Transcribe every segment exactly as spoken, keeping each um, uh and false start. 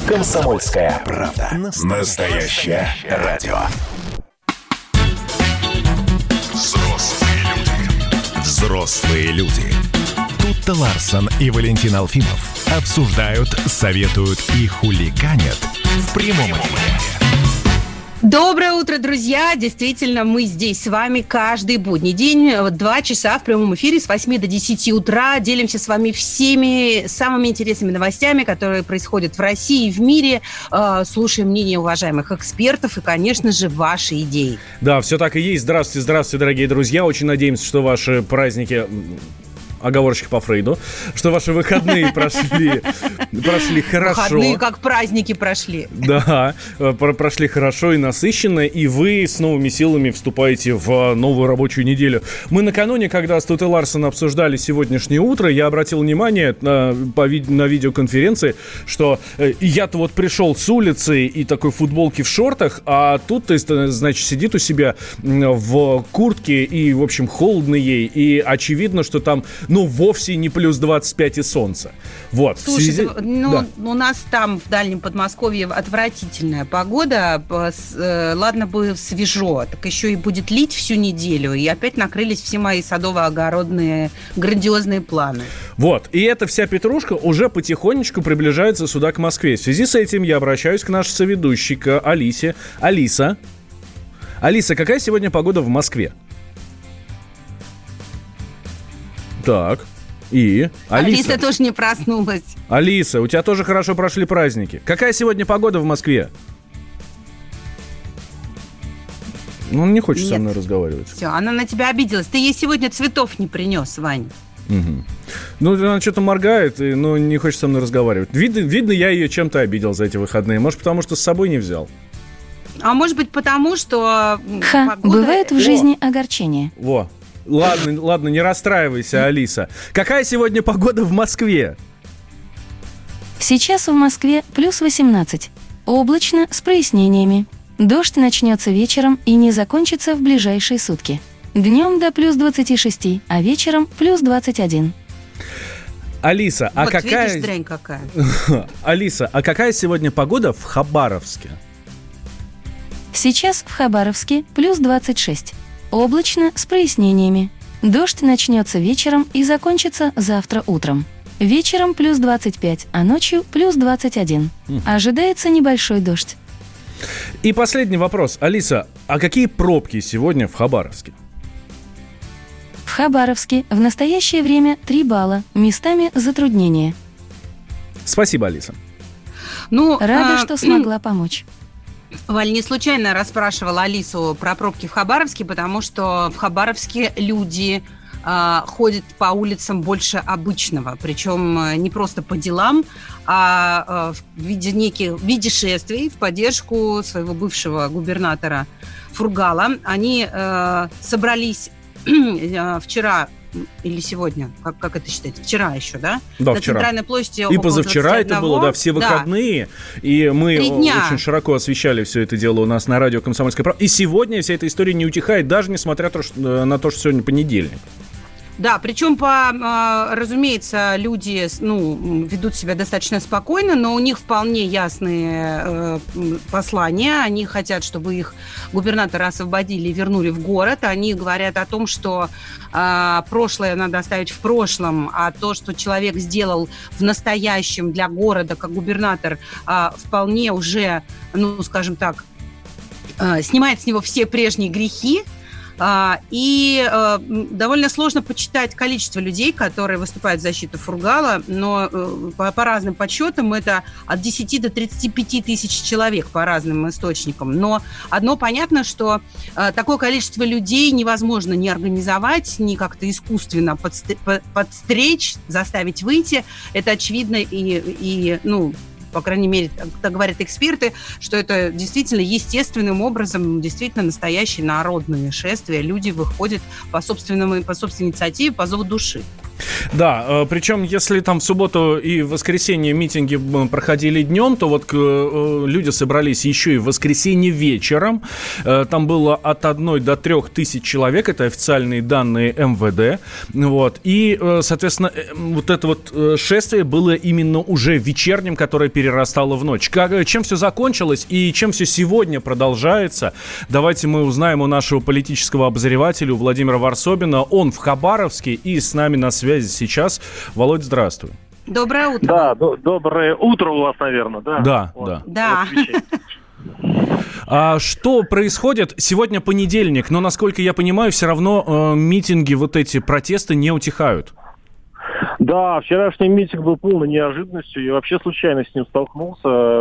«Комсомольская правда». Настоящее радио. Взрослые люди. Взрослые люди. Тутта Ларсон и Валентин Алфимов обсуждают, советуют и хулиганят в прямом эфире. Доброе утро, друзья! Действительно, мы здесь с вами каждый будний день, два часа в прямом эфире с восьми до десяти утра. Делимся с вами всеми самыми интересными новостями, которые происходят в России и в мире. Слушаем мнение уважаемых экспертов и, конечно же, ваши идеи. Да, все так и есть. Здравствуйте, здравствуйте, дорогие друзья. Очень надеемся, что ваши праздники... Оговорочки по Фрейду, что ваши выходные прошли, прошли хорошо. Выходные как праздники прошли. Да, прошли хорошо и насыщенно, и вы с новыми силами вступаете в новую рабочую неделю. Мы накануне, когда с Туттой Ларсон обсуждали сегодняшнее утро, я обратил внимание на, по, на видеоконференции, что я-то вот пришел с улицы и такой в футболке в шортах, а тут, значит, сидит у себя в куртке и, в общем, холодно ей, и очевидно, что там... Ну, вовсе не плюс двадцать пять и солнце. Вот. Слушай, связи... да, ну, да. у нас там в Дальнем Подмосковье отвратительная погода. Ладно бы свежо, так еще и будет лить всю неделю. И опять накрылись все мои садово-огородные грандиозные планы. Вот. И эта вся петрушка уже потихонечку приближается сюда, к Москве. В связи с этим я обращаюсь к нашей соведущей, к Алисе. Алиса. Алиса, какая сегодня погода в Москве? Так, и... Алиса. Алиса тоже не проснулась. Алиса, у тебя тоже хорошо прошли праздники. Какая сегодня погода в Москве? Ну, он не хочет Нет. со мной разговаривать. Все, она на тебя обиделась. Ты ей сегодня цветов не принес, Вань. Угу. Ну, она что-то моргает, и, но не хочет со мной разговаривать. Видно, видно, я ее чем-то обидел за эти выходные. Может, потому что с собой не взял. А может быть, потому что... Ха, погода... бывает в жизни О. огорчение. Во. Ладно, ладно, не расстраивайся, Алиса. Какая сегодня погода в Москве? Сейчас в Москве плюс восемнадцать. Облачно, с прояснениями. Дождь начнется вечером и не закончится в ближайшие сутки. Днем до плюс двадцать шесть, а вечером плюс двадцать один. Алиса, а вот какая... видишь, дрянь какая. Алиса, а какая сегодня погода в Хабаровске? Сейчас в Хабаровске плюс двадцать шесть. Облачно, с прояснениями. Дождь начнется вечером и закончится завтра утром. Вечером плюс двадцать пять, а ночью плюс двадцать один. Ожидается небольшой дождь. И последний вопрос. Алиса, а какие пробки сегодня в Хабаровске? В Хабаровске в настоящее время три балла, местами затруднения. Спасибо, Алиса. Ну, Рада, а... что смогла помочь. Валь, не случайно расспрашивала Алису про пробки в Хабаровске, потому что в Хабаровске люди э, ходят по улицам больше обычного, причем не просто по делам, а э, в виде неких, в виде шествий в поддержку своего бывшего губернатора Фургала. Они э, собрались э, вчера или сегодня, как, как это считать? Вчера еще, да? Да, на вчера. Центральной площади. И позавчера это было, да, все выходные. Да. И мы очень широко освещали все это дело у нас на радио «Комсомольская правда». И сегодня вся эта история не утихает, даже несмотря на то, что сегодня понедельник. Да, причем, по, разумеется, люди ну, ведут себя достаточно спокойно, но у них вполне ясные э, послания. Они хотят, чтобы их губернатора освободили и вернули в город. Они говорят о том, что э, прошлое надо оставить в прошлом, а то, что человек сделал в настоящем для города как губернатор, э, вполне уже, ну, скажем так, э, снимает с него все прежние грехи. И э, довольно сложно почитать количество людей, которые выступают в защиту Фургала, но э, по, по разным подсчетам это от десяти до тридцати пяти тысяч человек по разным источникам. Но одно понятно, что э, такое количество людей невозможно ни организовать, ни как-то искусственно подст- подстричь, заставить выйти. Это очевидно и, и ну, по крайней мере, так говорят эксперты, что это действительно естественным образом, действительно настоящие народные шествия. Люди выходят по собственному, по собственной инициативе, по зову души. Да, причем если там в субботу и в воскресенье митинги проходили днем, то вот люди собрались еще и в воскресенье вечером. Там было от одной до трех тысяч человек, это официальные данные эм вэ дэ. Вот. И, соответственно, вот это вот шествие было именно уже вечерним, которое перерастало в ночь. Как, чем все закончилось и чем все сегодня продолжается, давайте мы узнаем у нашего политического обозревателя, у Владимира Варсобина. Он в Хабаровске и с нами на связи сейчас. Володь, здравствуй. Доброе утро. Да, до- доброе утро у вас, наверное, да? Да, вот. да. Да. А что происходит? Сегодня понедельник, но, насколько я понимаю, все равно э, митинги, вот эти протесты не утихают. Да, вчерашний митинг был полной неожиданностью. Я вообще случайно с ним столкнулся,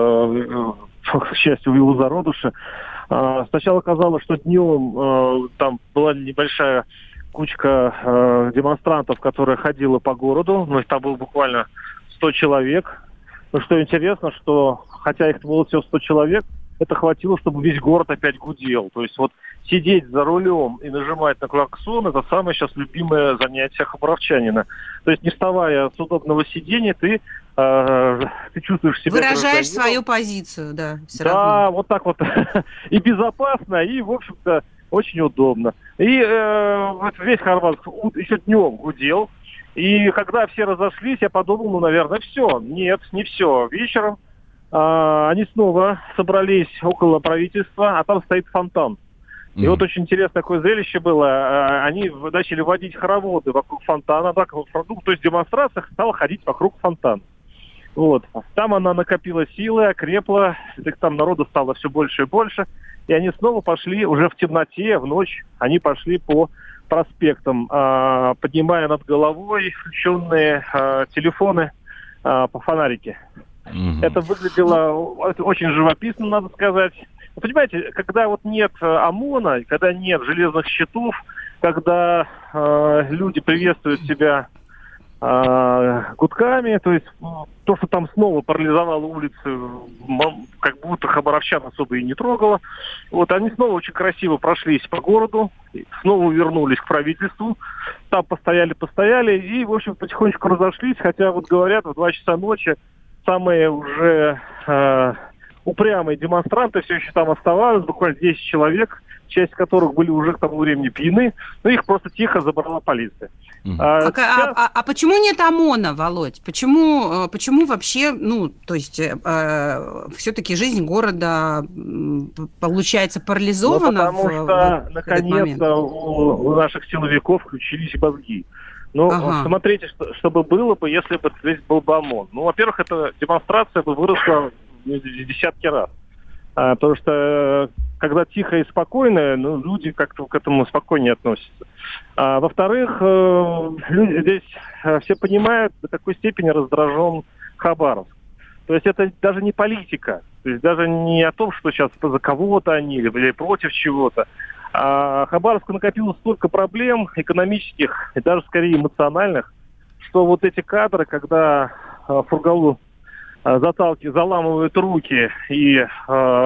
к счастью, в его зародыше. Сначала казалось, что днем там была небольшая кучка демонстрантов, которая ходила по городу. Ну, там было буквально сто человек. Но что интересно, что, хотя их было всего сто человек, это хватило, чтобы весь город опять гудел. То есть вот сидеть за рулем и нажимать на клаксон – это самое сейчас любимое занятие хабаровчанина. То есть не вставая с удобного сидения, ты, э, ты чувствуешь себя... Выражаешь свою позицию, да. Все да, равно. Вот так вот. И безопасно, и, в общем-то, очень удобно. И э, вот весь Хорватск еще днем гудел. И когда все разошлись, я подумал, ну, наверное, все. Нет, не все. Вечером э, они снова собрались около правительства, а там стоит фонтан. И mm-hmm. вот очень интересное такое зрелище было. Они начали водить хороводы вокруг фонтана. Так, ну, то есть демонстрация стала ходить вокруг фонтана. Вот. Там она накопила силы, окрепла. Там народу стало все больше и больше. И они снова пошли уже в темноте, в ночь. Они пошли по проспектам, поднимая над головой включенные телефоны по фонарике. Mm-hmm. Это выглядело очень живописно, надо сказать. Вы понимаете, когда вот нет ОМОНа, когда нет железных щитов, когда э, люди приветствуют себя э, гудками, то есть то, что там снова парализовало улицы, как будто хабаровчан особо и не трогало. Вот они снова очень красиво прошлись по городу, снова вернулись к правительству, там постояли-постояли и, в общем, потихонечку разошлись, хотя вот говорят, в два часа ночи самые уже... Э, упрямые демонстранты все еще там оставались, буквально десять человек, часть которых были уже к тому времени пьяны, но их просто тихо забрала полиция. Uh-huh. А, сейчас... а, а, а почему нет ОМОНа, Володь? Почему, почему вообще, ну, то есть, э, все-таки жизнь города, получается, парализована? Ну, потому в, что, в наконец-то, у, у наших силовиков включились мозги. Ну, ага. смотрите, что, что бы было бы, если бы здесь был бы ОМОН. Ну, во-первых, эта демонстрация бы выросла десятки раз. А, потому что когда тихо и спокойно, ну, люди как-то к этому спокойнее относятся. А, во-вторых, э, люди здесь э, все понимают, до какой степени раздражен Хабаровск. То есть это даже не политика. То есть даже не о том, что сейчас за кого-то они или против чего-то. А Хабаровску накопилось столько проблем экономических и даже скорее эмоциональных, что вот эти кадры, когда э, Фургалу заталки, заламывают руки и, э,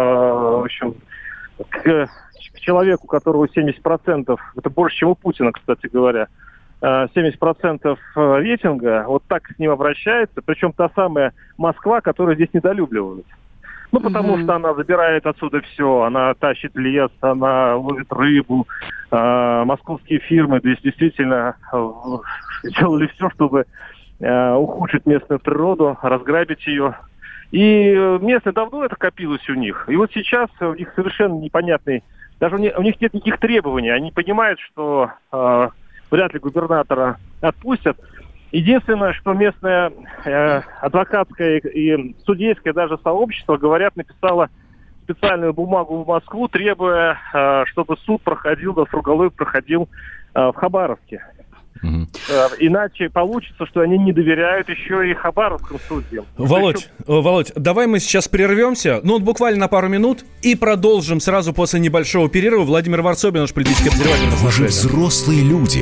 в общем, к, к человеку, у которого семьдесят процентов, это больше, чем у Путина, кстати говоря, семьдесят процентов рейтинга, вот так с ним обращается, причем та самая Москва, которая здесь недолюбливает. Ну, потому mm-hmm. что она забирает отсюда все, она тащит лес, она ловит рыбу, э, московские фирмы здесь действительно э, сделали все, чтобы ухудшить местную природу, разграбить ее. И местные давно это копилось у них. И вот сейчас у них совершенно непонятный... Даже у них, у них нет никаких требований. Они понимают, что э, вряд ли губернатора отпустят. Единственное, что местное э, адвокатское и судейское даже сообщество, говорят, написало специальную бумагу в Москву, требуя, э, чтобы суд проходил, да, Фургалой проходил э, в Хабаровске. Угу. Иначе получится, что они не доверяют еще и хабаровским судьям. Володь, еще... Володь, давай мы сейчас прервемся, ну буквально на пару минут, и продолжим сразу после небольшого перерыва. Владимир Варсобин, наш политический обозреватель. Вы же взрослые люди.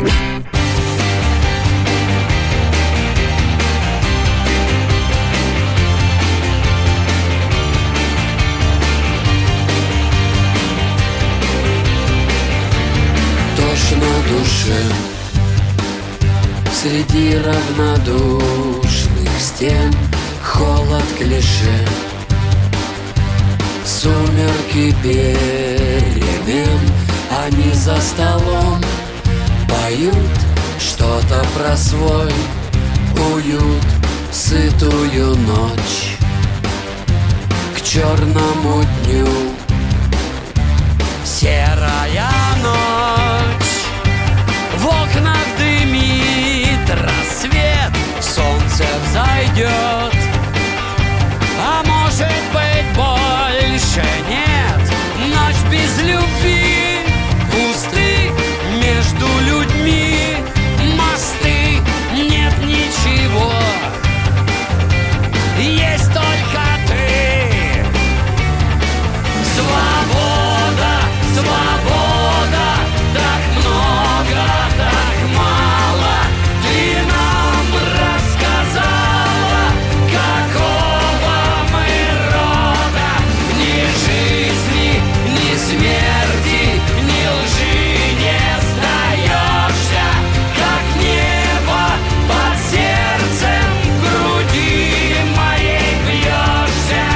То, что на душе среди равнодушных стен холод клише, сумерки перемен. Они за столом поют что-то про свой уют, сытую ночь к черному дню. Серая ночь, в окнах дымит рассвет, солнце взойдет, а может быть больше нет. Ночь без любви, пусты между людьми мосты, нет ничего, есть только ты. Свобода, свобода, так много, так мало. Ты нам рассказала, какого мы рода. Ни жизни, ни смерти, ни лжи не сдаешься, как небо под сердцем в груди моей бьешься.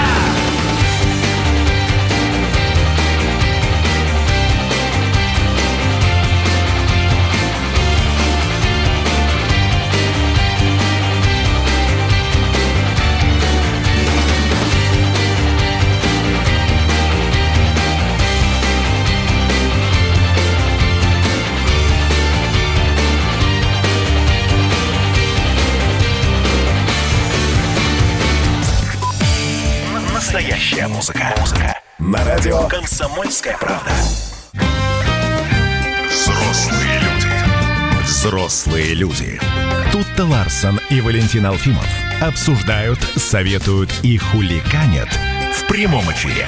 Настоящая музыка. Музыка. На радио «Комсомольская правда». Взрослые люди. Взрослые люди. Тут-то Ларсон и Валентин Алфимов обсуждают, советуют и хулиганят в прямом эфире.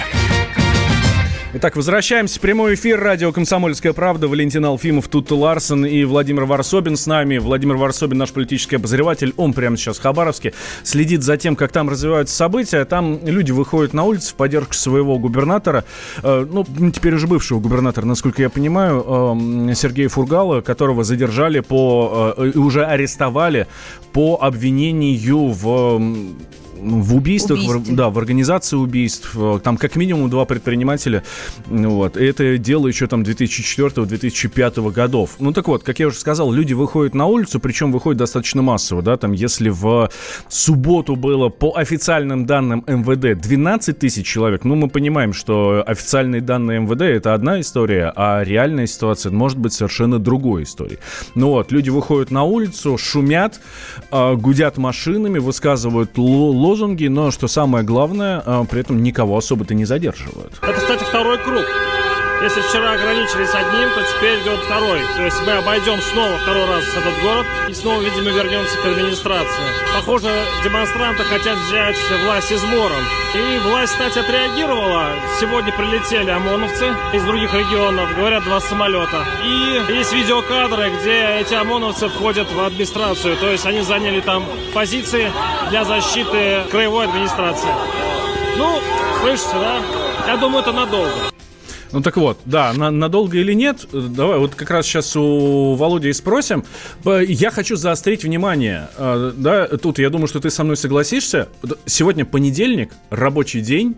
Итак, возвращаемся в прямой эфир. Радио «Комсомольская правда». Валентин Алфимов, Тут Ларсон и Владимир Варсобин с нами. Владимир Варсобин, наш политический обозреватель. Он прямо сейчас в Хабаровске следит за тем, как там развиваются события. Там люди выходят на улицу в поддержку своего губернатора. Э, ну, теперь уже бывшего губернатора, насколько я понимаю, э, Сергея Фургала, которого задержали по... Э, уже арестовали по обвинению в... В убийствах, в, да, в организации убийств. Там как минимум два предпринимателя. Вот. И это дело еще там две тысячи четвёртого - две тысячи пятого годов. Ну так вот, как я уже сказал, люди выходят на улицу, причем выходят достаточно массово. Да? Там, если в субботу было по официальным данным эм вэ дэ двенадцать тысяч человек, ну мы понимаем, что официальные данные эм вэ дэ — это одна история, а реальная ситуация может быть совершенно другой историей. Ну вот, люди выходят на улицу, шумят, гудят машинами, высказывают лозунги, лозунги, но, что самое главное, при этом никого особо-то не задерживают. Это, кстати, второй круг. Если вчера ограничились одним, то теперь идет второй. То есть мы обойдем снова второй раз этот город и снова, видимо, вернемся к администрации. Похоже, демонстранты хотят взять власть измором. И власть, кстати, отреагировала. Сегодня прилетели ОМОНовцы из других регионов, говорят, два самолета. И есть видеокадры, где эти ОМОНовцы входят в администрацию. То есть они заняли там позиции для защиты краевой администрации. Ну, слышите, да? Я думаю, это надолго. Ну так вот, да, на, надолго или нет, давай вот как раз сейчас у Володи и спросим. Я хочу заострить внимание, да, тут я думаю, что ты со мной согласишься. Сегодня понедельник, рабочий день.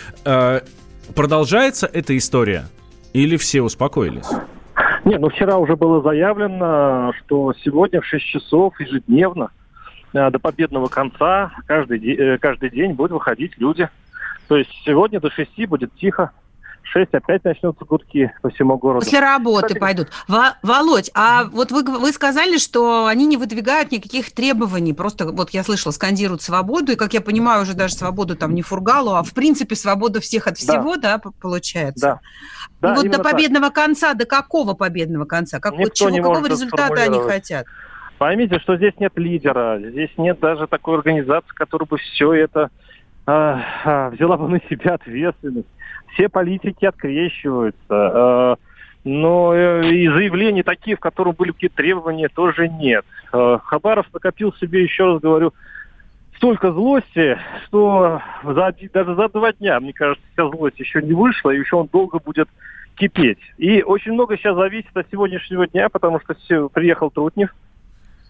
Продолжается эта история или все успокоились? Нет, ну вчера уже было заявлено, что сегодня в шесть часов ежедневно до победного конца каждый, каждый день будут выходить люди. То есть сегодня до шести будет тихо. шесть опять начнутся гудки по всему городу. После работы Кстати, пойдут. Во- Володь, а вот вы, вы сказали, что они не выдвигают никаких требований. Просто вот я слышала, скандируют свободу. И, как я понимаю, уже даже свободу там не Фургалу, а в принципе свободу всех от всего, да, да получается? Да. И да, вот до победного так. конца, до какого победного конца? Как, вот чего, какого результата они хотят? Поймите, что здесь нет лидера. Здесь нет даже такой организации, которая бы все это э, э, взяла бы на себя ответственность. Все политики открещиваются, но и заявлений таких, в которых были какие-то требования, тоже нет. Хабаров накопил себе, еще раз говорю, столько злости, что за, даже за два дня, мне кажется, вся злость еще не вышла, и еще он долго будет кипеть. И очень много сейчас зависит от сегодняшнего дня, потому что все, приехал Трутнев,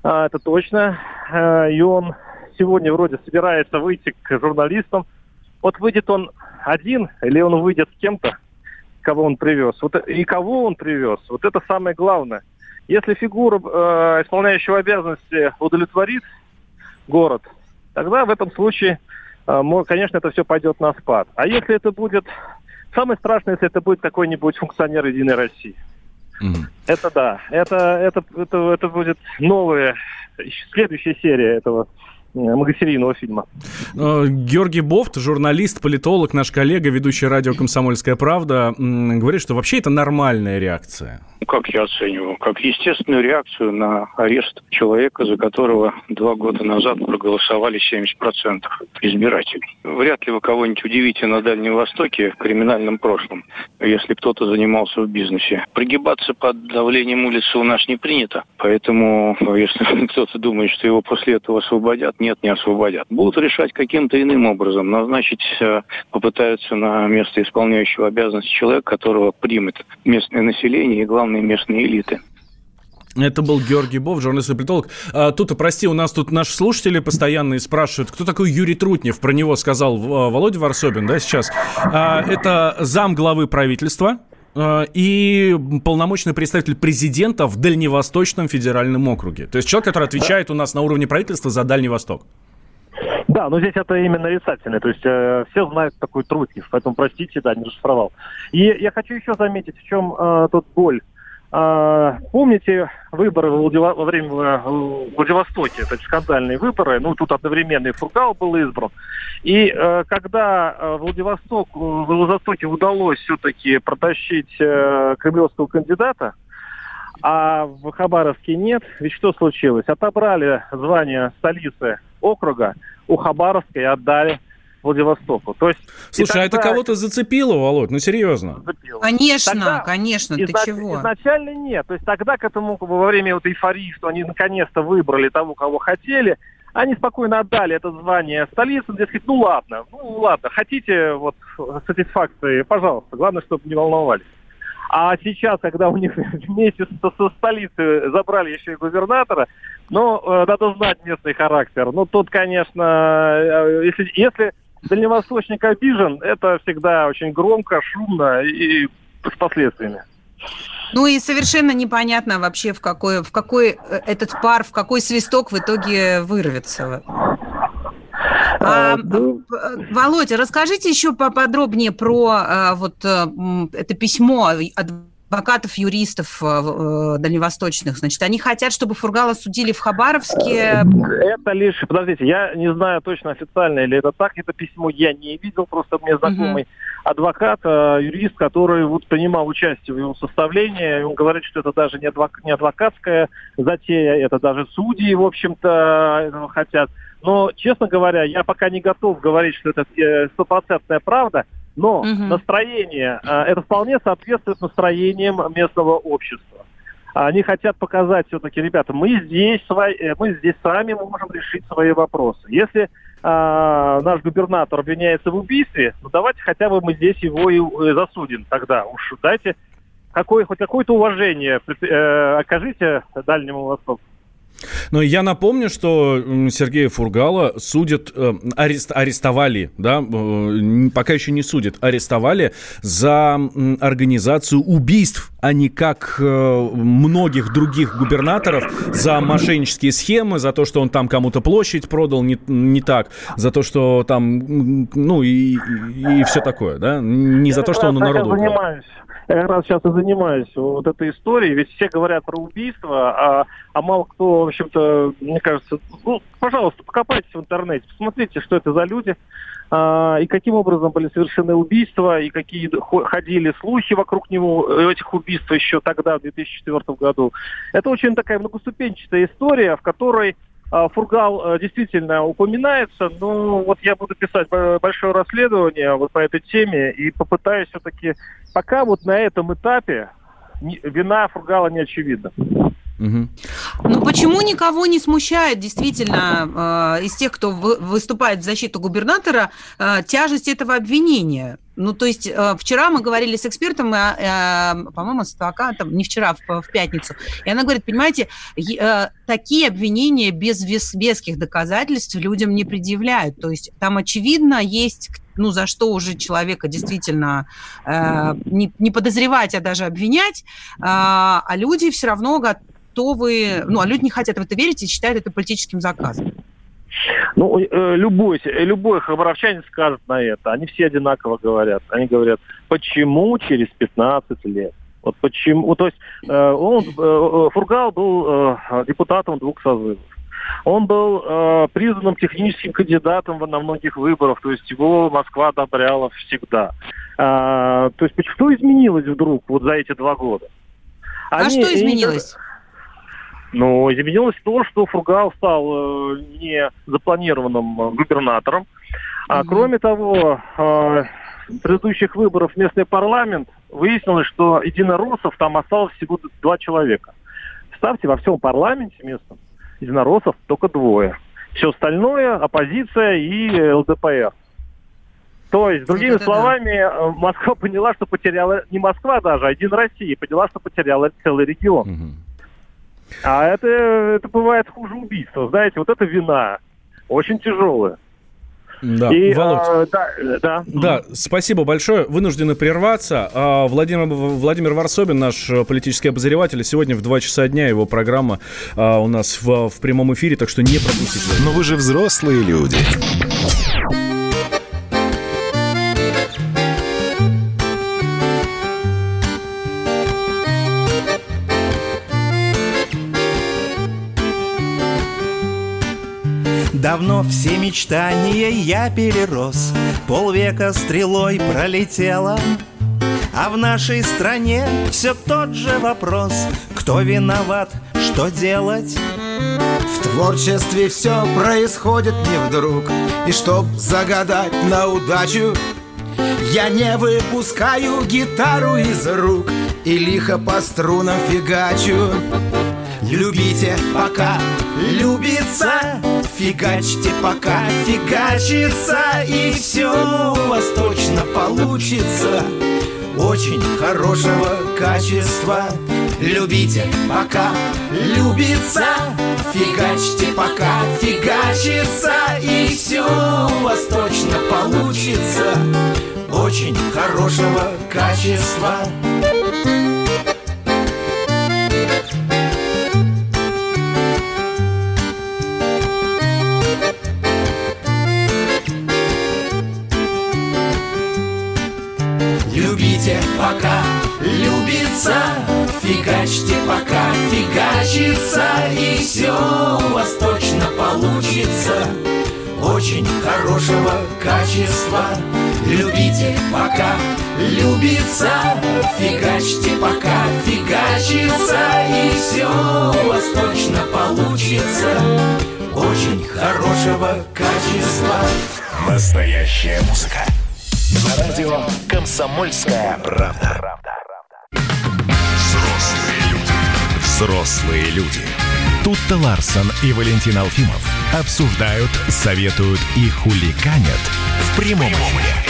а, это точно. А, и он сегодня вроде собирается выйти к журналистам. Вот выйдет он один или он выйдет с кем-то, кого он привез. Вот, и кого он привез, вот это самое главное. Если фигура э, исполняющего обязанности удовлетворит город, тогда в этом случае, э, конечно, это все пойдет на спад. А если это будет... Самое страшное, если это будет какой-нибудь функционер «Единой России». Mm-hmm. Это да. Это, это, это, это будет новая, следующая серия этого многосерийного фильма. Георгий Бофт, журналист, политолог, наш коллега, ведущий радио «Комсомольская правда», говорит, что вообще это нормальная реакция. Как я оцениваю? Как естественную реакцию на арест человека, за которого два года назад проголосовали семьдесят процентов избирателей. Вряд ли вы кого-нибудь удивите на Дальнем Востоке в криминальном прошлом, если кто-то занимался в бизнесе. Пригибаться под давлением улицы у нас не принято, поэтому если кто-то думает, что его после этого освободят, нет, не освободят. Будут решать каким-то иным образом, назначить, попытаются на место исполняющего обязанности человека, которого примет местное население и, главное, местные элиты. Это был Георгий Бофт, журналист и политолог. А, тут, прости, у нас тут наши слушатели постоянно спрашивают, кто такой Юрий Трутнев. Про него сказал Володя Варсобин, да, сейчас. А, это зам главы правительства а, и полномочный представитель президента в Дальневосточном федеральном округе. То есть человек, который отвечает у нас на уровне правительства за Дальний Восток. Да, но здесь это именно нарицательное, то есть э, все знают такой Трутнев, поэтому, простите, да, не расшифровал. И я хочу еще заметить, в чем э, тут боль. Э, помните выборы во, Владива... во время в Владивостоке, это скандальные выборы, ну, тут одновременно и Фургал был избран. И э, когда э, Владивосток, в Владивостоке удалось все-таки протащить э, кремлевского кандидата, а в Хабаровске нет, ведь что случилось? Отобрали звание столицы округа у Хабаровска и отдали Владивостоку. То есть, слушай, тогда... а это кого-то зацепило, Володь? Ну, серьезно? Зацепило. Конечно, тогда конечно, ты изна... чего? Изначально нет. То есть тогда к этому, во время вот эйфории, что они наконец-то выбрали того, кого хотели, они спокойно отдали это звание столице, дескать, ну ладно, ну ладно, хотите вот сатисфакции, пожалуйста, главное, чтобы не волновались. А сейчас, когда у них вместе со, со столицы забрали еще и губернатора, ну, э, надо знать местный характер. Ну, тут, конечно, э, если, если дальневосточник обижен, это всегда очень громко, шумно и, и с последствиями. Ну и совершенно непонятно вообще, в какой, в какой этот пар, в какой свисток в итоге вырвется. А, Володя, расскажите еще поподробнее про а, вот а, это письмо адвокатов, юристов а, дальневосточных. Значит, они хотят, чтобы Фургала судили в Хабаровске. Это лишь, подождите, я не знаю точно официально или это так, это письмо я не видел, просто мне знакомый uh-huh. адвокат, юрист, который вот принимал участие в его составлении, он говорит, что это даже не, адвок, не адвокатская затея, это даже судьи, в общем-то, этого хотят. Но, честно говоря, я пока не готов говорить, что это стопроцентная правда, но угу. настроение, это вполне соответствует настроениям местного общества. Они хотят показать все-таки, ребята, мы здесь, мы здесь сами можем решить свои вопросы. Если а, наш губернатор обвиняется в убийстве, ну давайте хотя бы мы здесь его и засудим тогда. Уж дайте какое, хоть какое-то уважение э, окажите Дальнему Востоку. Но я напомню, что Сергея Фургала судят, э, арест, арестовали, да, э, пока еще не судят, арестовали за э, организацию убийств, а не как э, многих других губернаторов, за мошеннические схемы, за то, что он там кому-то площадь продал не, не так, за то, что там, ну и, и, и все такое, да, не я за то, что он у народа украл. Я как раз сейчас и занимаюсь вот этой историей, ведь все говорят про убийство, а, а мало кто, в общем-то, мне кажется, ну, пожалуйста, покопайтесь в интернете, посмотрите, что это за люди, а, и каким образом были совершены убийства, и какие ходили слухи вокруг него, этих убийств еще тогда, в две тысячи четвёртом году. Это очень такая многоступенчатая история, в которой Фургал действительно упоминается, но вот я буду писать большое расследование вот по этой теме и попытаюсь все-таки, пока вот на этом этапе вина Фургала не очевидна. Угу. Ну почему никого не смущает действительно э, из тех, кто вы, выступает в защиту губернатора, э, тяжесть этого обвинения? Ну, то есть э, вчера мы говорили с экспертом, э, э, по-моему, с адвокатом, не вчера, в, в пятницу, и она говорит, понимаете, э, такие обвинения без вес, веских доказательств людям не предъявляют. То есть там, очевидно, есть, ну, за что уже человека действительно э, не, не подозревать, а даже обвинять, э, а люди все равно готовы, ну, а люди не хотят в это верить и считают это политическим заказом. Ну, любой, любой хабаровчанин скажет на это. Они все одинаково говорят. Они говорят, почему через пятнадцать лет? Вот почему? То есть он, Фургал был депутатом двух созывов. Он был признанным техническим кандидатом на многих выборах. То есть его Москва одобряла всегда. То есть что изменилось вдруг вот за эти два года? А Они, что изменилось? Ну, изменилось то, что Фургал стал э, не запланированным губернатором. А mm-hmm. кроме того, э, предыдущих выборов в местный парламент выяснилось, что единороссов там осталось всего два человека. Представьте, во всем парламенте местном единороссов только двое. Все остальное – оппозиция и эл дэ пэ эр. То есть, другими Это словами, да. Москва поняла, что потеряла, не Москва даже, а Единая Россия поняла, что потеряла целый регион. Mm-hmm. А это, это бывает хуже убийства. Знаете, вот это вина очень тяжелая. Да, И, Володь, а, да, да. да, спасибо большое. Вынуждены прерваться. А, Владимир, Владимир Варсобин, наш политический обозреватель. Сегодня в два часа дня его программа а, у нас в, в прямом эфире, так что не пропустите. Но вы же взрослые люди. Давно все мечтания я перерос, полвека стрелой пролетело, а в нашей стране все тот же вопрос: кто виноват, что делать? В творчестве все происходит не вдруг, и чтоб загадать на удачу, я не выпускаю гитару из рук и лихо по струнам фигачу. Любите, пока любится, фигачьте, пока фигачится, и все у вас точно получится очень хорошего качества. Любите, пока любится, фигачьте, пока фигачится, и все у вас точно получится очень хорошего качества. Любите, пока любится, фигачьте, пока фигачится, и все у вас точно получится очень хорошего качества. Любите, пока любится, фигачьте, пока фигачится, и все у вас точно получится очень хорошего качества. Настоящая музыка. На радио «Комсомольская правда». Взрослые люди. Взрослые люди. Тут-то Ларсон и Валентин Алфимов обсуждают, советуют и хулиганят в прямом эфире.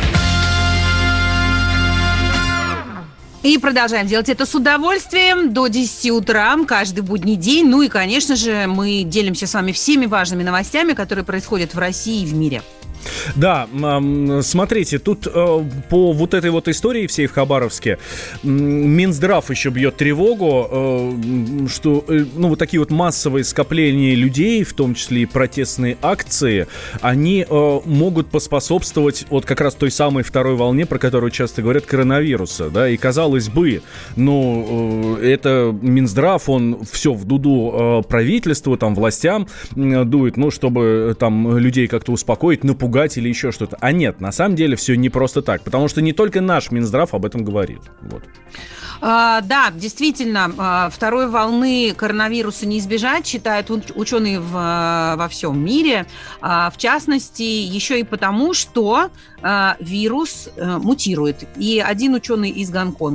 И продолжаем делать это с удовольствием до десяти утра, каждый будний день. Ну и, конечно же, мы делимся с вами всеми важными новостями, которые происходят в России и в мире. Да, смотрите, тут по вот этой вот истории всей в Хабаровске Минздрав еще бьет тревогу, что, ну, вот такие вот массовые скопления людей, в том числе и протестные акции, они могут поспособствовать вот как раз той самой второй волне, про которую часто говорят, коронавируса, да, и казалось бы, ну, это Минздрав, он все в дуду правительству, там, властям дует, ну, чтобы там людей как-то успокоить, напугать или еще что-то. А нет, на самом деле все не просто так, потому что не только наш Минздрав об этом говорит. Вот. А, да, действительно, второй волны коронавируса не избежать, считают ученые в, во всем мире. А, в частности, еще и потому, что а, вирус а, мутирует. И один ученый из Гонконга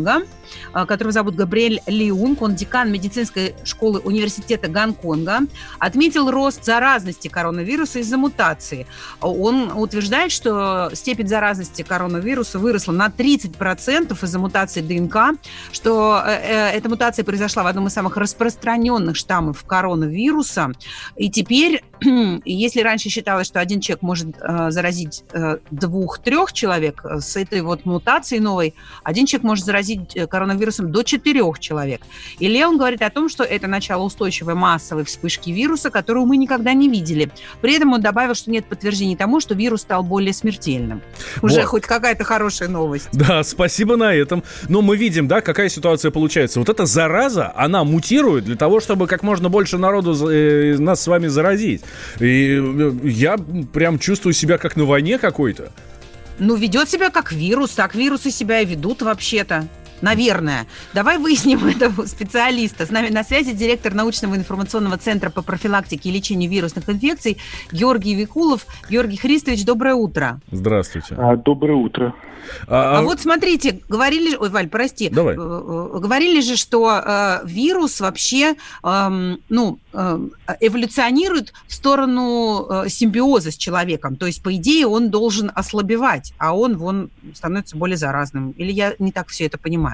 которого зовут Габриэль Лиунг, он декан медицинской школы университета Гонконга, отметил рост заразности коронавируса из-за мутации. Он утверждает, что степень заразности коронавируса выросла на тридцать процентов из-за мутации ДНК, что эта мутация произошла в одном из самых распространенных штаммов коронавируса. И теперь, если раньше считалось, что один человек может заразить двух-трех человек, с этой вот мутацией новой один человек может заразить коронавирусом до четырех человек. И Леон говорит о том, что это начало устойчивой массовой вспышки вируса, которую мы никогда не видели. При этом он добавил, что нет подтверждений тому, что вирус стал более смертельным. Уже вот. Хоть какая-то хорошая новость. Да, спасибо на этом. Но мы видим, да, какая ситуация получается. Вот эта зараза, она мутирует для того, чтобы как можно больше народу э, нас с вами заразить. И я прям чувствую себя как на войне какой-то. Ну, ведет себя как вирус, так вирусы себя и ведут вообще-то. Наверное. Давай выясним этого специалиста. С нами на связи директор научного информационного центра по профилактике и лечению вирусных инфекций Георгий Викулов. Георгий Христович, доброе утро. Здравствуйте. А, доброе утро. А, а вот смотрите, говорили... Ой, Валь, прости. Давай. Говорили же, что э, вирус вообще э, ну, э, эволюционирует в сторону э, симбиоза с человеком. То есть, по идее, он должен ослабевать, а он вон становится более заразным. Или я не так все это понимаю?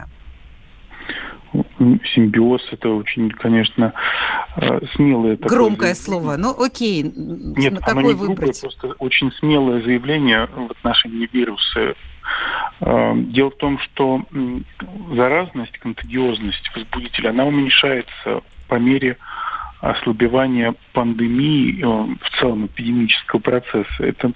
Симбиоз – это очень, конечно, смелое... Громкое слово. Ну, окей. Нет, оно не грубое, просто очень смелое заявление в отношении вируса. Дело в том, что заразность, контагиозность возбудителя, она уменьшается по мере ослабевания пандемии, в целом эпидемического процесса. Это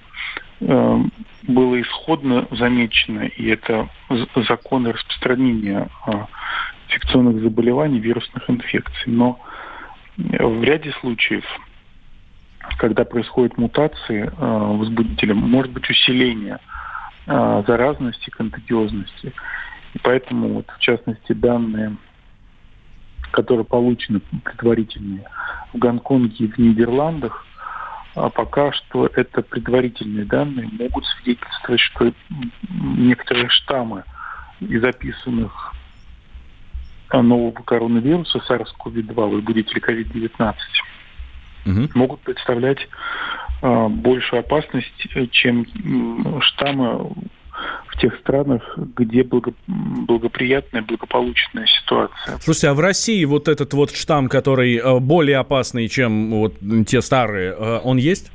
было исходно замечено, и это законы распространения инфекционных заболеваний, вирусных инфекций. Но в ряде случаев, когда происходят мутации возбудителя, может быть усиление заразности, контагиозности. И поэтому, вот, в частности, данные, которые получены предварительные в Гонконге и в Нидерландах, пока что это предварительные данные, могут свидетельствовать, что некоторые штаммы из описанных нового коронавируса сарс ков два, возбудителя ковид девятнадцать, угу. могут представлять а, большую опасность, чем штаммы в тех странах, где благо, благоприятная, благополучная ситуация. Слушайте, а в России вот этот вот штамм, который более опасный, чем вот те старые, он есть?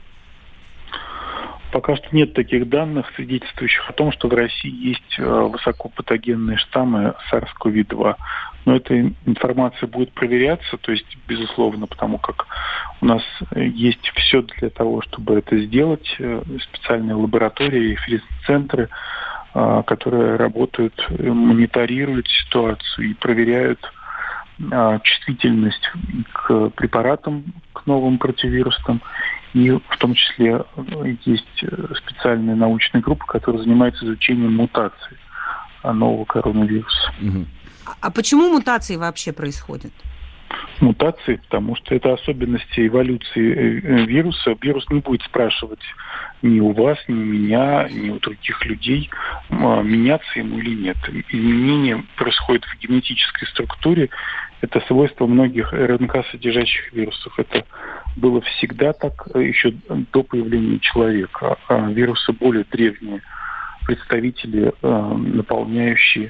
Пока что нет таких данных, свидетельствующих о том, что в России есть высокопатогенные штаммы сарс ков два. Но эта информация будет проверяться, то есть, безусловно, потому как у нас есть все для того, чтобы это сделать. Специальные лаборатории, референс-центры, которые работают, мониторируют ситуацию и проверяют чувствительность к препаратам, к новым противовирусным. И в том числе есть специальные научные группы, которые занимаются изучением мутаций нового коронавируса. Угу. А почему мутации вообще происходят? Мутации, потому что это особенности эволюции вируса. Вирус не будет спрашивать ни у вас, ни у меня, ни у других людей, меняться ему или нет. Изменения происходят в генетической структуре. Это свойство многих эр эн ка-содержащих вирусов. Это было всегда так, еще до появления человека. А вирусы более древние, представители, наполняющие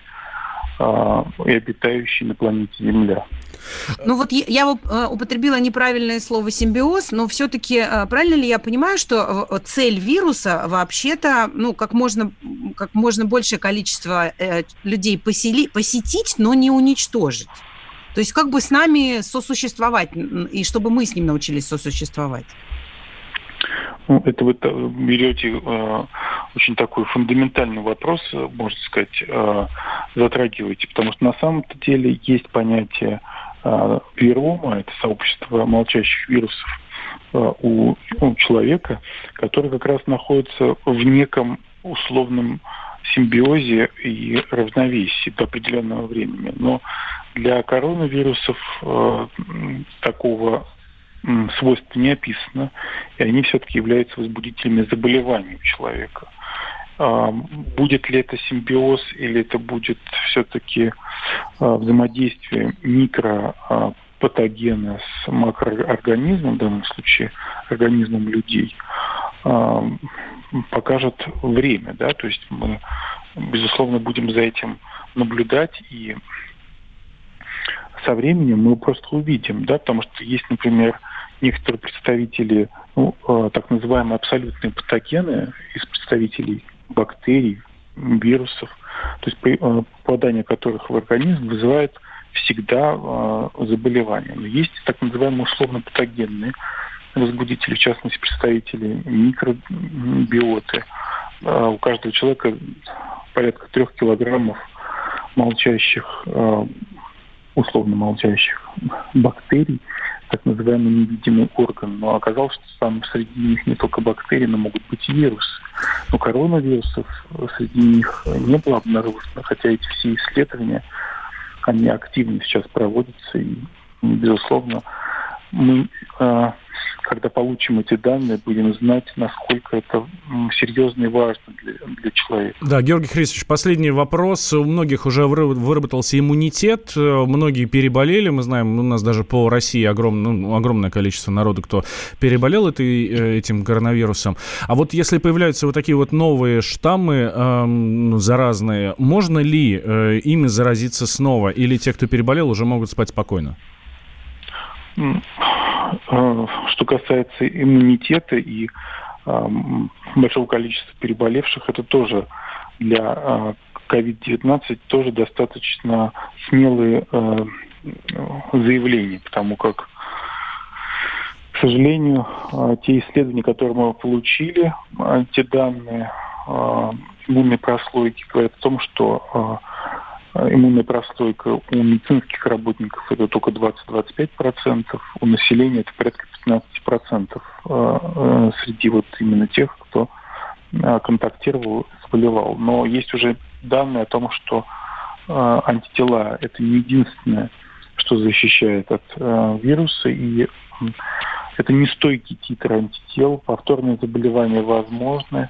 и обитающие на планете Земля. Ну вот я, я употребила неправильное слово симбиоз, но все-таки правильно ли я понимаю, что цель вируса вообще-то, ну, как можно, как можно большее количество людей посели, посетить, но не уничтожить? То есть как бы с нами сосуществовать, и чтобы мы с ним научились сосуществовать? Ну, это вы берете э, очень такой фундаментальный вопрос, можно сказать, э, затрагиваете, потому что на самом-то деле есть понятие э, вирома, это сообщество молчащих вирусов э, у, у человека, который как раз находится в неком условном симбиозе и равновесии до определенного времени. Но для коронавирусов э, такого свойства не описано, и они все-таки являются возбудителями заболеваний у человека. будет ли это симбиоз или это будет все-таки взаимодействие микропатогена с макроорганизмом, в данном случае организмом людей, покажет время, да, то есть мы, безусловно, будем за этим наблюдать, и со временем мы просто увидим, да, потому что есть, например, некоторые представители, ну, так называемые абсолютные патогены из представителей бактерий, вирусов, то есть попадание которых в организм вызывает всегда заболевания. Но есть так называемые условно-патогенные возбудители, в частности, представители микробиоты. У каждого человека порядка трех килограммов молчащих, условно молчащих бактерий, так называемый невидимый орган. Но оказалось, что там среди них не только бактерии, но могут быть и вирусы. Но коронавирусов среди них не было обнаружено, хотя эти все исследования, они активно сейчас проводятся. И, безусловно, мы, когда получим эти данные, будем знать, насколько это серьезно и важно для, для человека. Да, Георгий Христович, последний вопрос. У многих уже выработался иммунитет, многие переболели. Мы знаем, у нас даже по России огром, ну, огромное количество народу, кто переболел этой, этим коронавирусом. А вот если появляются вот такие вот новые штаммы э, заразные, можно ли э, ими заразиться снова? Или те, кто переболел, уже могут спать спокойно? Что касается иммунитета и э, большого количества переболевших, это тоже для ковид девятнадцать тоже достаточно смелые э, заявления, потому как, к сожалению, э, те исследования, которые мы получили, э, те данные э, иммунной прослойки говорят о том, что э, иммунная прослойка у медицинских работников это только двадцать-двадцать пять процентов, у населения это порядка пятнадцать процентов среди вот именно тех, кто контактировал, заболевал. Но есть уже данные о том, что антитела это не единственное, что защищает от вируса, и это нестойкий титр антител, повторные заболевания возможны.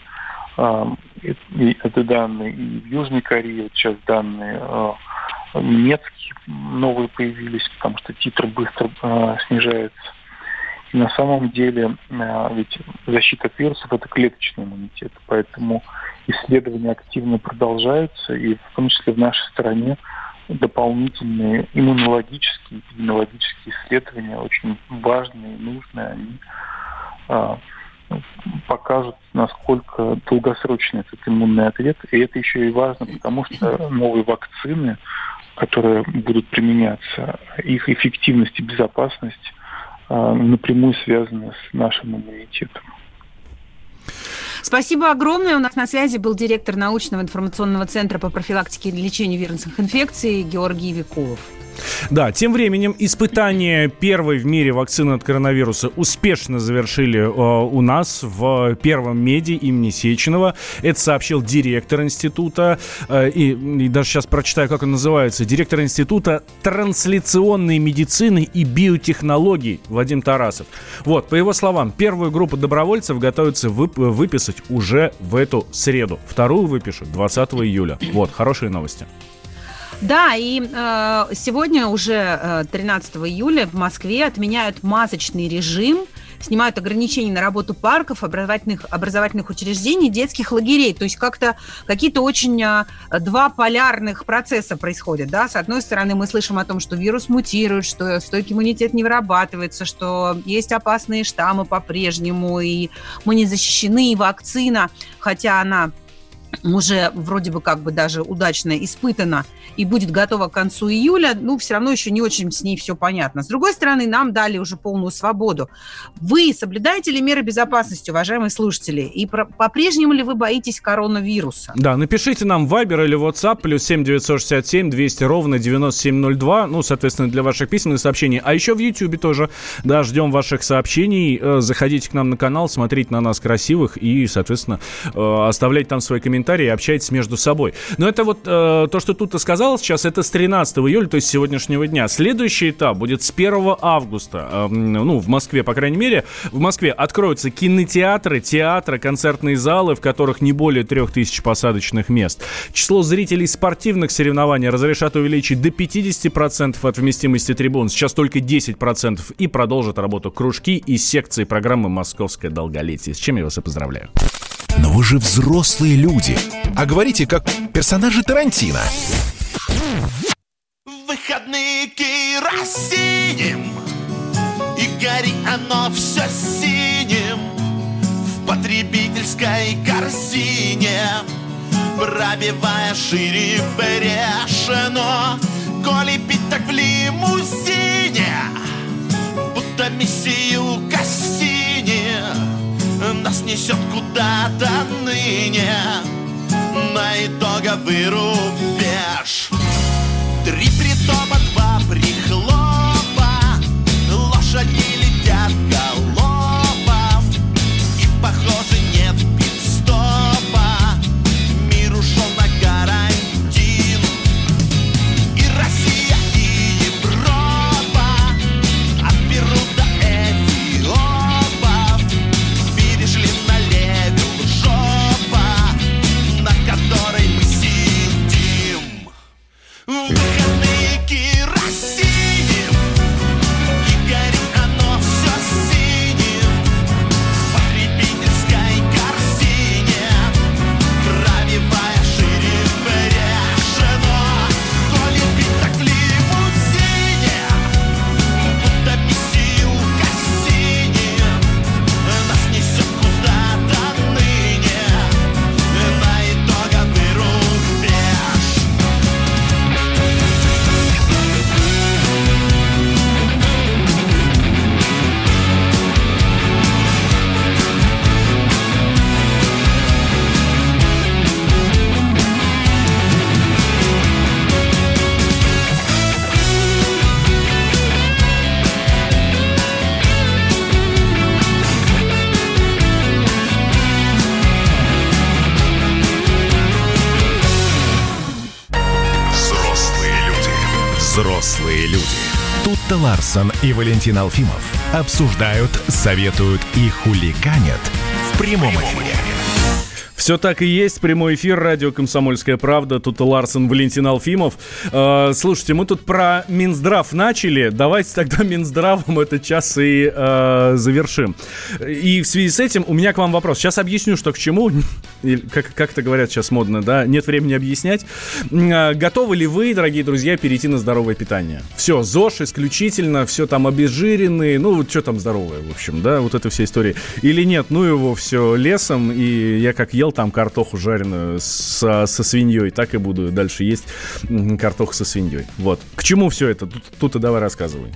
Это данные и в Южной Корее, вот сейчас данные немецкие новые появились, потому что титр быстро э, снижается. И на самом деле э, ведь защита от вирусов – это клеточный иммунитет, поэтому исследования активно продолжаются, и в том числе в нашей стране дополнительные иммунологические, эпидемиологические исследования очень важные, нужные, они э, покажут, насколько долгосрочный этот иммунный ответ. И это еще и важно, потому что новые вакцины, которые будут применяться, их эффективность и безопасность э, напрямую связаны с нашим иммунитетом. Спасибо огромное. У нас на связи был директор научного информационного центра по профилактике и лечению вирусных инфекций Георгий Викулов. Да, тем временем испытания первой в мире вакцины от коронавируса успешно завершили э, у нас в первом меди имени Сеченова. Это сообщил директор института, э, и, и даже сейчас прочитаю, как он называется, директор института трансляционной медицины и биотехнологий Вадим Тарасов. Вот, по его словам, первую группу добровольцев готовятся вып- выписать уже в эту среду. Вторую выпишут двадцатого июля. Вот, хорошие новости. Да, и э, сегодня уже э, тринадцатого июля в Москве отменяют масочный режим, снимают ограничения на работу парков, образовательных, образовательных учреждений, детских лагерей. То есть как-то какие-то очень э, два полярных процесса происходят. Да? С одной стороны, мы слышим о том, что вирус мутирует, что стойкий иммунитет не вырабатывается, что есть опасные штаммы по-прежнему, и мы не защищены, и вакцина, хотя она уже вроде бы как бы даже удачно испытана и будет готова к концу июля, ну, все равно еще не очень с ней все понятно. С другой стороны, нам дали уже полную свободу. Вы соблюдаете ли меры безопасности, уважаемые слушатели? И про- по-прежнему ли вы боитесь коронавируса? Да, напишите нам в Viber или WhatsApp, плюс семь девятьсот шестьдесят семь двести ровно девяносто семь ноль два, ну, соответственно, для ваших письменных сообщений. А еще в YouTube тоже, да, ждем ваших сообщений. Заходите к нам на канал, смотрите на нас красивых и, соответственно, оставляйте там свои комментарии. комментарии, общайтесь между собой. Но это вот э, то, что тут ты сказал сейчас, это с тринадцатого июля, то есть сегодняшнего дня. Следующий этап будет с первого августа. Э, ну, в Москве, по крайней мере. В Москве откроются кинотеатры, театры, концертные залы, в которых не более трех тысяч посадочных мест. Число зрителей спортивных соревнований разрешат увеличить до пятьдесят процентов от вместимости трибун. Сейчас только десять процентов. И продолжат работу кружки и секции программы «Московское долголетие». С чем я вас и поздравляю. Но вы же взрослые люди. А говорите, как персонажи Тарантино. В выходные керосинем, и гори оно все синим. В потребительской корзине, пробивая шире брешено. Коли пить так в лимузине, будто миссию Кассини, нас несет куда-то ныне на итоговый рубеж. Три притопа, два прихлопа, лошади летят галопом, и, похоже, нет пит-стопа. Мир ушел на карантин, и Россия, и Европа от Перу до Эфиопа перешли на левел жопа, на которой мы сидим. В выходные керосинем, и горит оно все синим. В потребительской корзине, пробивая шире брешено. Коли пить так в лимузине, будто миссию Кассини, нас несет куда-то ныне на итоговый рубеж. Взрослые люди. Взрослые люди. Тут-то Ларсон и Валентин Алфимов обсуждают, советуют и хулиганят в прямом эфире. Все так и есть. Прямой эфир. Радио «Комсомольская правда». Тут Ларсон, Валентин Алфимов. Э, слушайте, мы тут про Минздрав начали. Давайте тогда Минздравом этот час и э, завершим. И в связи с этим у меня к вам вопрос. Сейчас объясню, что к чему. Или, как, как это говорят сейчас модно, да? Нет времени объяснять. Э, готовы ли вы, дорогие друзья, перейти на здоровое питание? Все, ЗОЖ исключительно, все там обезжиренные. Ну, вот что там здоровое, в общем, да? Вот это вся история. Или нет, ну его все лесом. И я как ел там картоху жареную со, со свиньей, так и буду дальше есть картоху со свиньей. Вот. К чему все это? Тут, тут и давай рассказывай.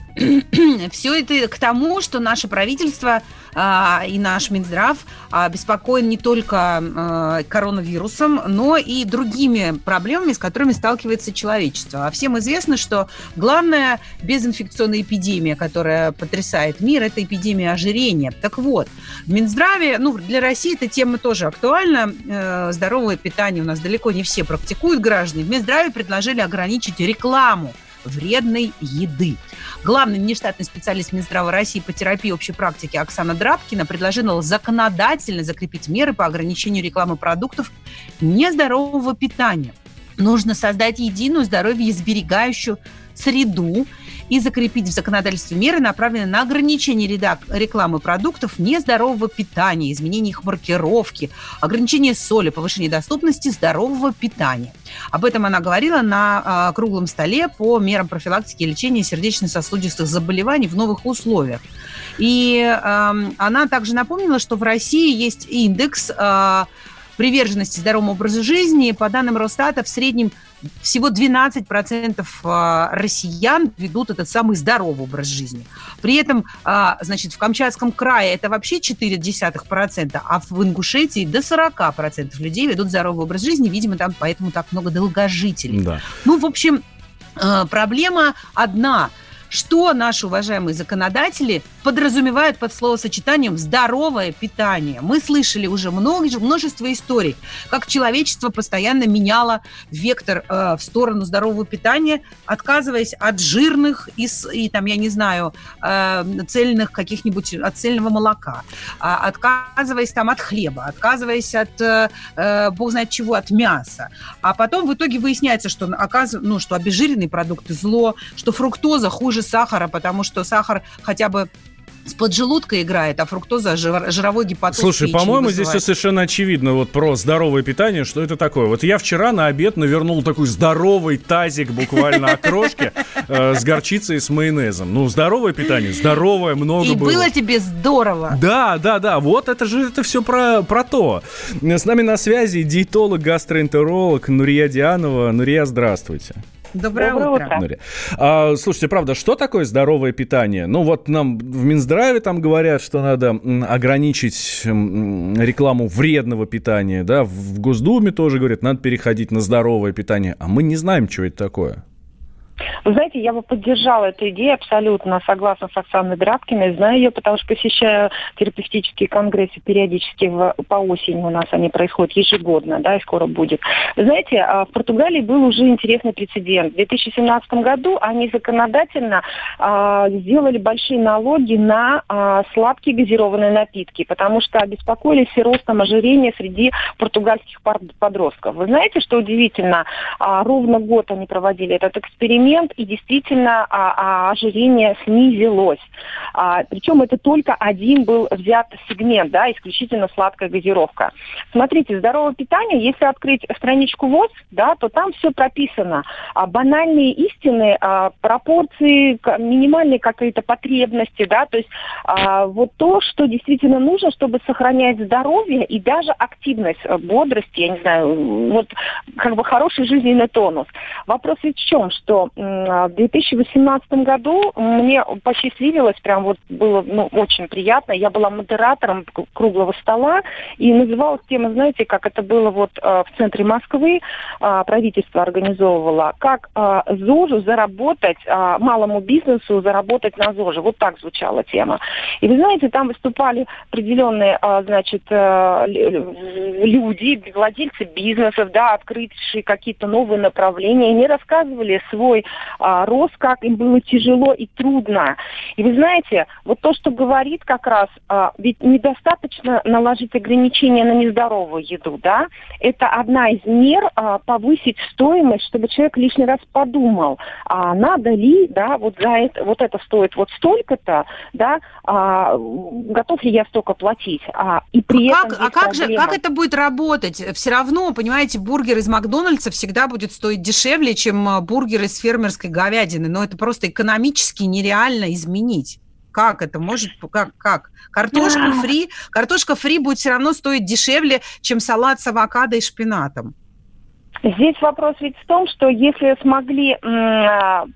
Все это к тому, что наше правительство а, и наш Минздрав а, беспокоен не только а, коронавирусом, но и другими проблемами, с которыми сталкивается человечество. А всем известно, что главная безинфекционная эпидемия, которая потрясает мир, это эпидемия ожирения. Так вот, в Минздраве, ну, для России эта тема тоже актуальна. Здоровое питание у нас далеко не все практикуют граждане. В Минздраве предложили ограничить рекламу вредной еды. Главный внештатный специалист Минздрава России по терапии общей практики Оксана Драбкина предложила законодательно закрепить меры по ограничению рекламы продуктов нездорового питания. Нужно создать единую здоровье-сберегающую среду и закрепить в законодательстве меры, направленные на ограничение рекламы продуктов нездорового питания, изменение их маркировки, ограничение соли, повышение доступности здорового питания. Об этом она говорила на а, круглом столе по мерам профилактики и лечения сердечно-сосудистых заболеваний в новых условиях. И а, она также напомнила, что в России есть индекс а, приверженности здоровому образу жизни. По данным Росстата, в среднем всего двенадцать процентов россиян ведут этот самый здоровый образ жизни. При этом, значит, в Камчатском крае это вообще четыре десятых процента, а в Ингушетии до сорок процентов людей ведут здоровый образ жизни. Видимо, там поэтому так много долгожителей. Да. Ну, в общем, проблема одна. Что наши уважаемые законодатели подразумевают под словосочетанием «здоровое питание». Мы слышали уже много, множество историй, как человечество постоянно меняло вектор э, в сторону здорового питания, отказываясь от жирных и, и там, я не знаю, э, цельных каких-нибудь, от цельного молока, э, отказываясь там от хлеба, отказываясь от, э, бог знает чего, от мяса. А потом в итоге выясняется, что, оказ... ну, что обезжиренные продукты зло, что фруктоза хуже сахара, потому что сахар хотя бы с поджелудка играет, а фруктоза жир, жировой гепатоз. Слушай, по-моему, здесь все совершенно очевидно вот про здоровое питание, что это такое. Вот я вчера на обед навернул такой здоровый тазик буквально окрошки э, с горчицей и с майонезом. Ну, здоровое питание, здоровое, много и было. И было тебе здорово. Да, да, да, вот это же это все про, про то. С нами на связи диетолог, гастроэнтеролог Нурия Дианова. Нурия, здравствуйте. Доброе, Доброе утро. утро. А, слушайте, правда, что такое здоровое питание? Ну вот нам в Минздраве там говорят, что надо ограничить рекламу вредного питания, да, в Госдуме тоже говорят, надо переходить на здоровое питание, а мы не знаем, что это такое. Вы знаете, я бы поддержала эту идею абсолютно, согласна с Оксаной Драбкиной. Знаю ее, потому что посещаю терапевтические конгрессы периодически в, по осени у нас они происходят ежегодно, да, и скоро будет. Вы знаете, в Португалии был уже интересный прецедент. В две тысячи семнадцатом году они законодательно а, сделали большие налоги на а, сладкие газированные напитки, потому что обеспокоились ростом ожирения среди португальских подростков. Вы знаете, что удивительно? А, ровно год они проводили этот эксперимент, и действительно а, а, ожирение снизилось. А, причем это только один был взят сегмент, да, исключительно сладкая газировка. Смотрите, здоровое питание, если открыть страничку ВОЗ, да, то там все прописано. А, банальные истины, а, пропорции, минимальные какие-то потребности, да, то есть а, вот то, что действительно нужно, чтобы сохранять здоровье и даже активность, бодрость, я не знаю, вот как бы хороший жизненный тонус. Вопрос ведь в чем, что в две тысячи восемнадцатом году мне посчастливилось, прям вот было ну, очень приятно. Я была модератором круглого стола, и называлась тема, знаете, как это было вот в центре Москвы, правительство организовывало, как ЗОЖу заработать, малому бизнесу заработать на ЗОЖе. Вот так звучала тема. И вы знаете, там выступали определенные, значит, люди, владельцы бизнесов, да, открывшие какие-то новые направления, и они рассказывали свой а, рост, как им было тяжело и трудно. И вы знаете, вот то, что говорит как раз, а, ведь недостаточно наложить ограничения на нездоровую еду, да, это одна из мер а, повысить стоимость, чтобы человек лишний раз подумал, а надо ли, да, вот за это, вот это стоит вот столько-то, да, а, готов ли я столько платить, а, и при а этом... Как, а как же, как это будет работать? Все равно, понимаете, бургер из Макдональдса всегда будет стоить дешевле, чем бургер из фермерской говядины, но это просто экономически нереально изменить. Как это может, как, как? Картошку фри, картошка фри будет все равно стоить дешевле, чем салат с авокадо и шпинатом. Здесь вопрос ведь в том, что если смогли м-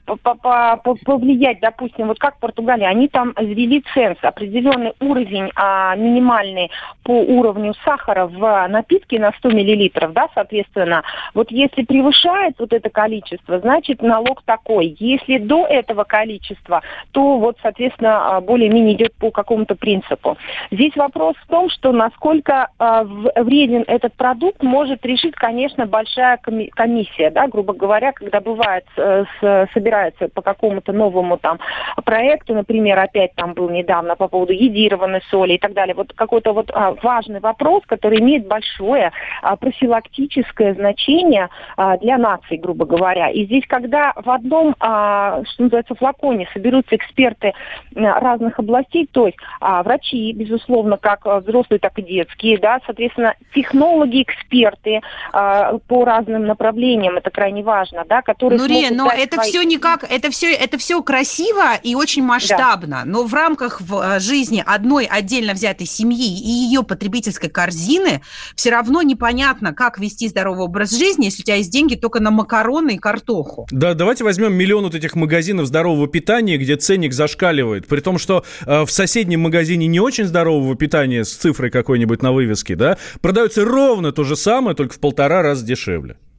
повлиять, допустим, вот как в Португалии, они там ввели ценз, определенный уровень а, минимальный по уровню сахара в напитке на сто миллилитров, да, соответственно, вот если превышает вот это количество, значит налог такой. Если до этого количества, то вот, соответственно, более-менее идет по какому-то принципу. Здесь вопрос в том, что насколько а, вреден этот продукт, может решить, конечно, большая комиссия, да, грубо говоря, когда бывает, с, собирается по какому-то новому там проекту, например, опять там был недавно по поводу йодированной соли и так далее. Вот какой-то вот а, важный вопрос, который имеет большое а, профилактическое значение а, для нации, грубо говоря. И здесь, когда в одном, а, что называется, флаконе соберутся эксперты а, разных областей, то есть а, врачи, безусловно, как взрослые, так и детские, да, соответственно, технологи, эксперты а, по разным направлениям, это крайне важно, да, которые Нурия, но это свои... все никак, это все, это все красиво и очень масштабно, да. Но в рамках в жизни одной отдельно взятой семьи и ее потребительской корзины все равно непонятно, как вести здоровый образ жизни, если у тебя есть деньги только на макароны и картоху. Да, давайте возьмем миллион вот этих магазинов здорового питания, где ценник зашкаливает, при том, что э, в соседнем магазине не очень здорового питания с цифрой какой-нибудь на вывеске, да, продается ровно то же самое, только в полтора раза дешевле.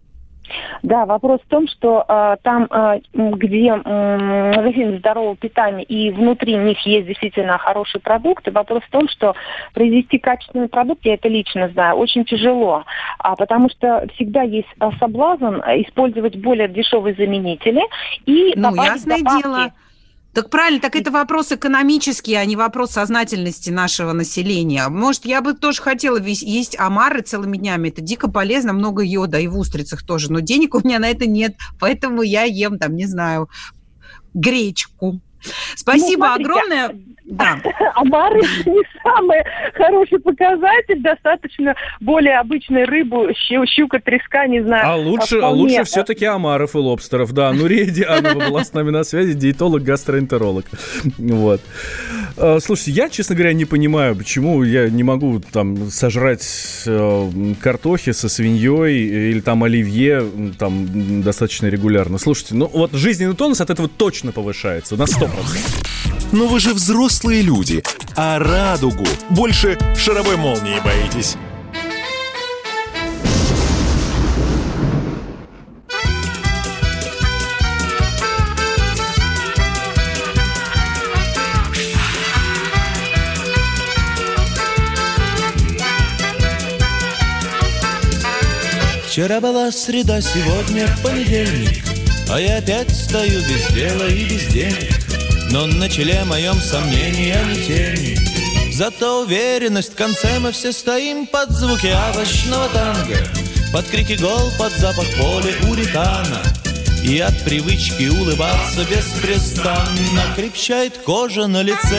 Да, вопрос в том, что э, там, э, где э, магазин здорового питания и внутри них есть действительно хорошие продукты, вопрос в том, что произвести качественный продукт, я это лично знаю, очень тяжело, а, потому что всегда есть соблазн использовать более дешевые заменители и ну, добавить ясное добавки. дело. Так правильно, так это вопрос экономический, а не вопрос сознательности нашего населения. Может, я бы тоже хотела есть омары целыми днями. Это дико полезно, много йода, и в устрицах тоже. Но денег у меня на это нет, поэтому я ем, там, не знаю, гречку. Спасибо ну, огромное. Да. Омары не самый хороший показатель, достаточно более обычной рыбы, щука, треска, не знаю. А лучше, а лучше все-таки омаров и лобстеров, да. Нурия Дианова была с нами на связи, диетолог, гастроэнтеролог. Вот. Слушайте, я, честно говоря, не понимаю, почему я не могу там сожрать картохи со свиньей или там оливье там достаточно регулярно. Слушайте, ну вот жизненный тонус от этого точно повышается на сто процентов. Но вы же взрослые люди, а радугу больше шаровой молнии боитесь. Вчера была среда, сегодня понедельник, а я опять стою без дела и без денег. Но на челе моем сомнения не тени. Зато уверенность, в конце мы все стоим под звуки овощного танго, под крики гол, под запах поля уритана. И от привычки улыбаться беспрестанно крепчает кожа на лице.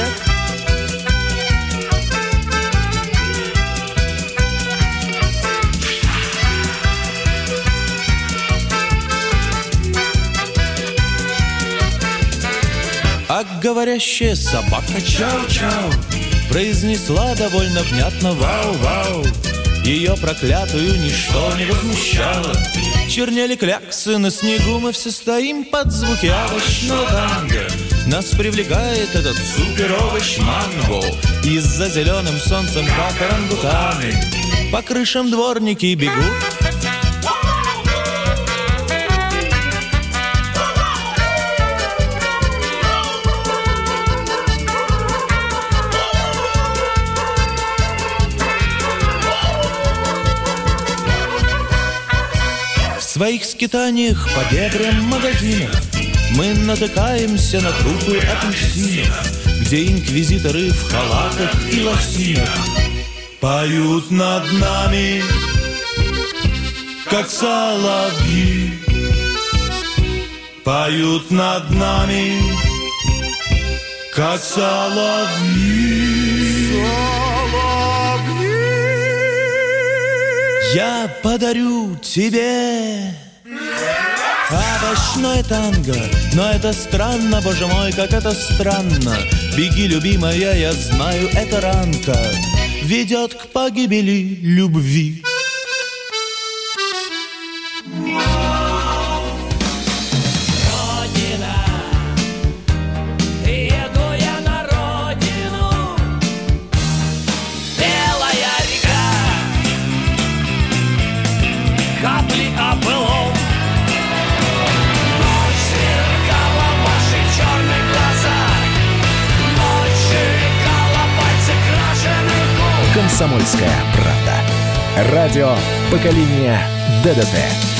А говорящая собака чау-чау произнесла довольно внятно вау-вау. Ее проклятую ничто не возмущало. Чернели кляксы на снегу, мы все стоим под звуки овощного танго. Нас привлекает этот супер-овощ манго. Из-за зеленым солнцем, как орангутаны, по крышам дворники бегут. В своих скитаниях по дебрям магазинов мы натыкаемся на трупы апельсинов, где инквизиторы в халатах и лосинах поют над нами, как соловьи. Поют над нами, как соловьи. Я подарю тебе овощное танго, но это странно, боже мой, как это странно. Беги, любимая, я знаю, эта ранка ведет к погибели любви. «Комсомольская правда». Радио поколения ДДТ.